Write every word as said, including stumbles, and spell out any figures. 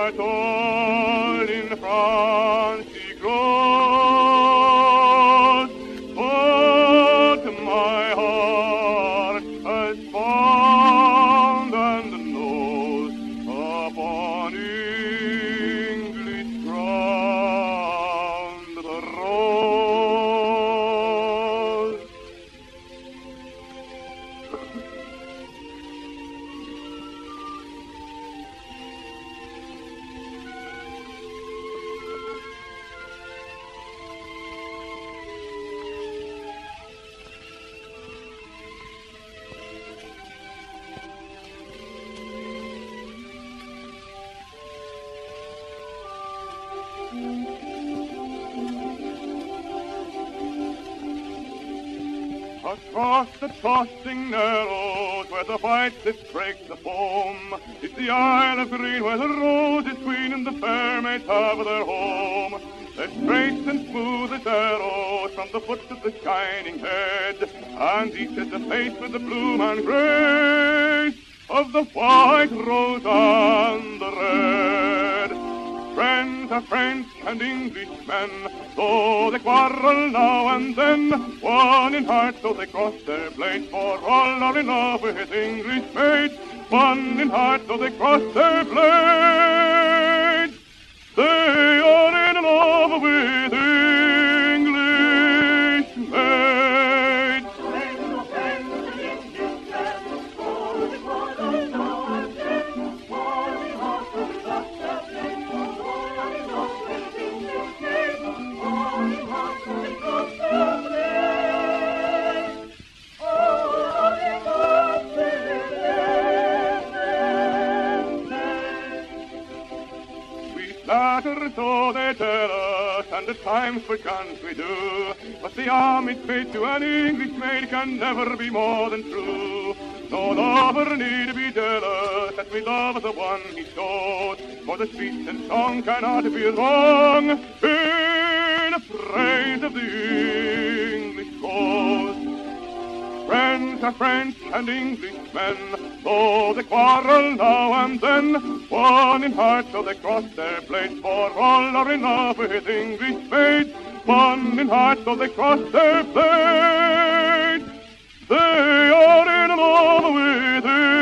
that all in France he grows, but my heart has found and knows upon English ground the rose. Across the tossing narrows where the white cliffs break the foam, it's the Isle of Green where the rose is queen and the fair maids have their home. They're straight and smooth as arrows from the foot to the shining head, and each has a face with the bloom and grace of the white rose and the red. Friends are French and Englishmen, though they quarrel now and then, one in heart though they cross their blades, for all are in love with his English maids. One in heart though they cross their blades, they are in love with English maids. Flatter so they tell us, and at times perchance we do, but the homage paid to an English maid can never be more than true. No lover need be jealous that we love the one he chose, for the speech and song cannot be wrong in praise of the English cause. Friends are French and Englishmen, though they quarrel now and then, one in heart so they cross their blades, for all are in love with English maids. One in heart so they cross their blades, they are in love with